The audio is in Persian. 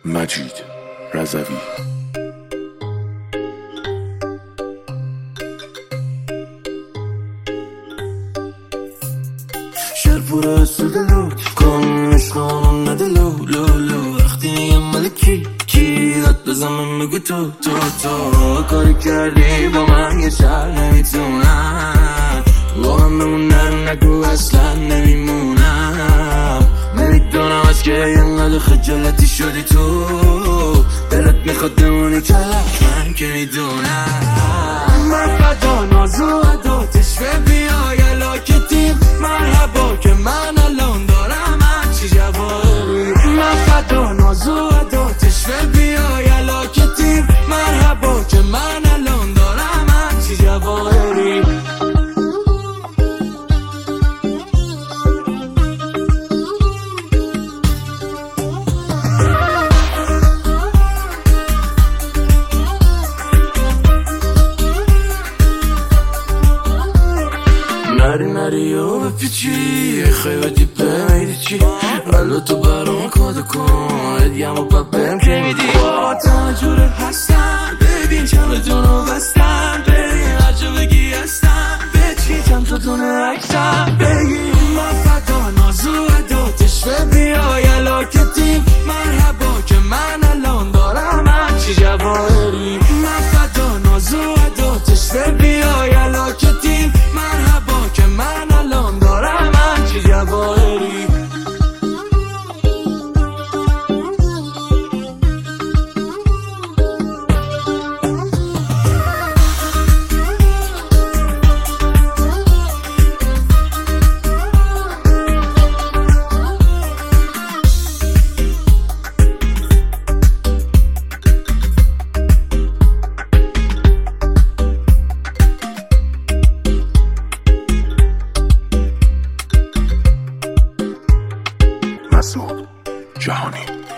مجید رضوی. شهر پر از دلو کن عشقانم ندلو لولو وقتی میگم ملکی کی داد بزنم بگو تو کاری کردی با من یه شهر نمیتونم با من بمونم نگو اصلا نمیمونم نمیدونم از که اینقدر خجالتی شدی تو دلت میخواد بمونی کلک من که میدونم من فدا نازو عداتش بیای علاکتیم مرحبا که من الان دارم هرچی جواری من فدا نازو عداتش بیای علاکتیم مرحبا که من الان دارم هرچی جواری نری و بپیچی خیلی دیپه میدی چی ولو تو برام کادو کن ادیم و پپم که میدی تنها جوره هستم ببین چمدونو بستم ببین هرچه بگی هستم بچی چند تا دونه عکسم بگی من فدا نازو عداتش بیای علاکتیم مرحبا که من الان دارم هرچی جواهری من فدا نازو عداتش بیای علاکتیم مرحبا که من الان دارم هرچی جواهری مسعود جهانی.